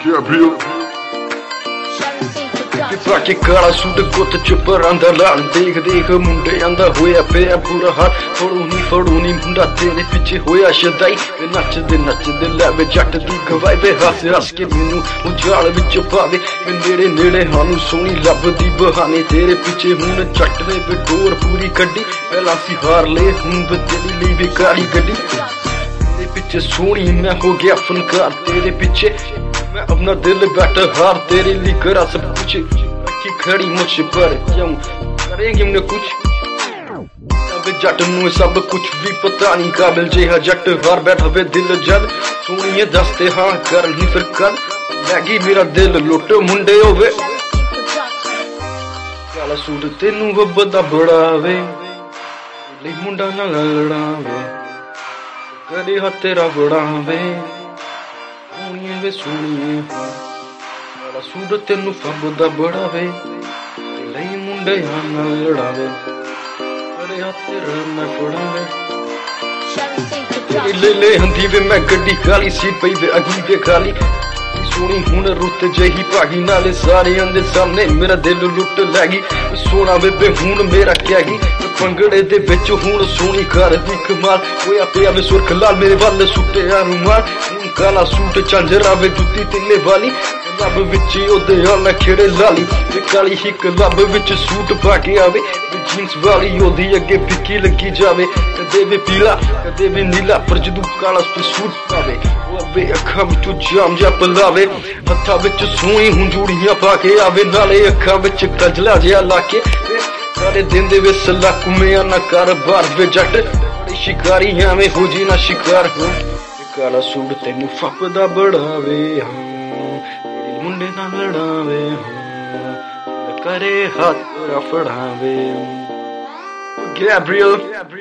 Gabriel ਕਿ ਕਾਲਾ suit ਗੁੱਤ ਚ ਪਰਾਂਦਾ ਲਾਲ ਦੇਖ ਦੇਖ ਮੁੰਡਿਆਂ ਦਾ ਹੋਇਆ ਪਿਆ ਬੁਰਾ ਹਾਲ ਫੜੂ ਨੀ ਮੁੰਡਾ ਤੇਰੇ ਪਿੱਛੇ ਹੋਇਆ ਸ਼ਦਾਈ ਵੇ ਨੱਚਦੇ ਲੈ ਵੇ ਜੱਟ ਦੀ ਗਵਾਈ ਵੇ ਹੱਸ ਕੇ ਮੈਨੂੰ ਉਹ ਜਾਲ ਵਿੱਚ ਪਾਵੇ ਵੇ ਨੇੜੇ ਨੇੜੇ ਸਾਨੂੰ ਸੋਹਣੀ ਲੱਭਦੀ ਬਹਾਨੇ ਤੇਰੇ ਪਿੱਛੇ ਹੁਣ ਜੱਟ ਨੇ ਵੇ ਡੋਰ ਪੂਰੀ ਕੱਢੀ ਪਹਿਲਾਂ ਸੀ ਹਾਰ ਲੈ ਹੁਣ ਤੇਰੀ ਲਈ ਵੀ ਕਾਲੀ ਗੱਡੀ ਤੇਰੇ ਪਿੱਛੇ ਸੋਹਣੀ ਮੈਂ ਹੋ ਗਿਆ ਫਨਕਾਰ ਤੇਰੇ ਪਿੱਛੇ मैं अपना दिल बैठा हार तेरे लिए करा सब कुछ रखी खड़ी मुझ पर क्यों करेंगे हमने कुछ अब जट नू सब कुछ भी पता नहीं काबिल जिहा जट हार बैठा वे दिल जद सोनिए दसते हाँ कर नहीं फिर कर लैगी मेरा दिल लुट मुंडे होवे काला सूट तेनू वब्बदा बड़ा वे ले मुंडा ना लड़ावे करे हा तेरा बड़ा वे सोनिए वे सोनिए काला सूट तेनू फब्बदा बड़ा वे लई मुंडे ना लड़ावे अरे हाथ तेरा मैं फड़ावे ले हंदी वे मैं गड्डी खाली सीट पई वे अगी वे खाली सोनी हुण रुत जही भागी नाले सारे अंदे सामने मेरा दिल लुट लैगी सोना वे हुण मेरा कैगी पंगड़े दे विच हुण सोनी कर दी कमाल होया पिया वे सुरख लाल मेरे वाल सुट्टिया रुमाल काला सूट झांजरा वे जुत्ती तिल्ले वाली लब विच ओदे आल खेड़े लाली वे काली हिक लब विच सूट पा के आवे जींस वाली ओदी अगे फिक्की लगी जावे कदे वे पीला कदे वे नीला पर जदू काला सूट पावे वे अखां विचों जाम जा पलावे हत्थां विच सोहणी हुंजूड़ियां पा के आवे नाले अखां विच कजला जिहा ला के सारे दिन दे वे सलाकू में ना कर बार वे जट बड़ी शिकारी एवें हो जी ना शिकार हो काला सूट तेनू फपदा बड़ावे तेरे मुंडे ना लड़ावे करे हाथ तेरा फड़ावे Gabriel